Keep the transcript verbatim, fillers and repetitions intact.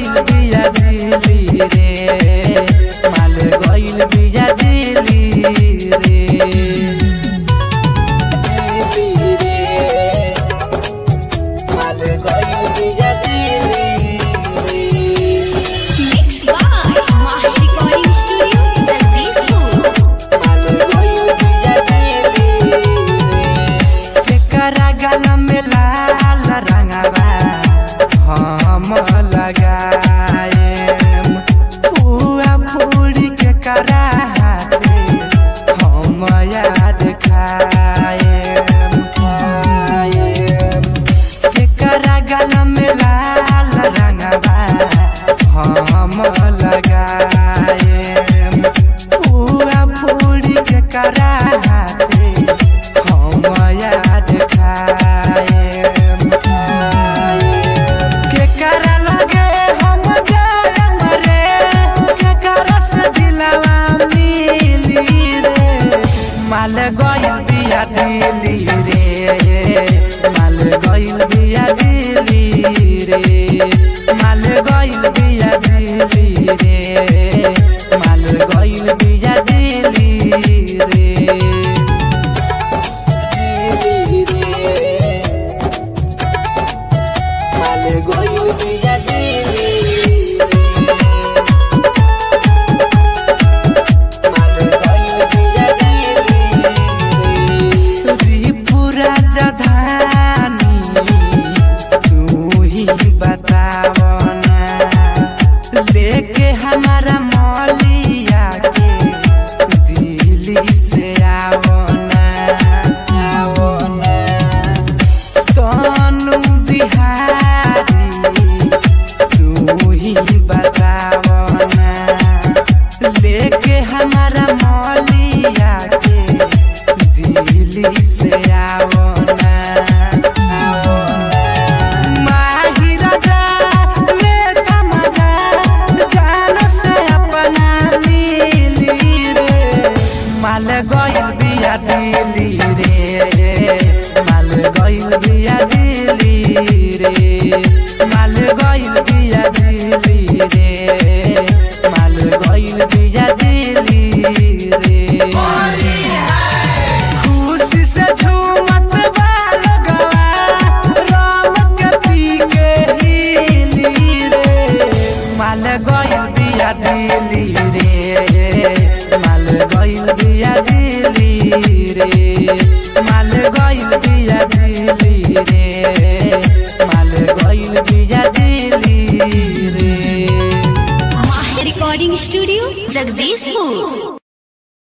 गइल बिया दिली रे, माल गइल बिया दिली रे, दिली रे, माल गइल बिया दिली रे। Mixed by Mahi Recording Studio, Jagdishpur. माल गइल बिया दिली रे, केकरा गल में लाल रंगवा हम लगाएम, पुआ पूरी के करा हाथे हम याद खाएम, खाएम। केकरा गल में लाल रंगवा हम लगाएम, पुआ पूरी के करा हाथे हम याद खाएम, केकरा लगे हम जाएम रे, केकरा से दिलवा मिली रे, माल गइल बिया दिली रे, माल गइल बिया दिली रे, माल गइल बिया दिली रे, माल गइल बिया दिली रे, दिली रे, माल गइल बिया दिली रे, माल गइल बिया दिली रे। त्रिपुरा जधानी तू ही बतावना, लेके हमारा मौलिया के दिल्ली से आवना, आवना। तनु बिहारी तू ही बतावना, लेके हमारा मौलिया के दिल्ली से आवना, आवना। माही राजा लेता मजा जान से अपना मिली रे, माल गइल बिया दिली रे, माल गइल बिया दिली रे, माल गइल बिया दिली रे, माल गइल बिया दिली रे। खुशी से झूमत बाल गवा, राम के पी के हिली रे, माल गइल बिया दिली रे, माल गइल बिया दिली रे, माल गइल बिया दिली रे, माल गइल बिया दिली रे। Mahi Recording Studio, Jagdishpur.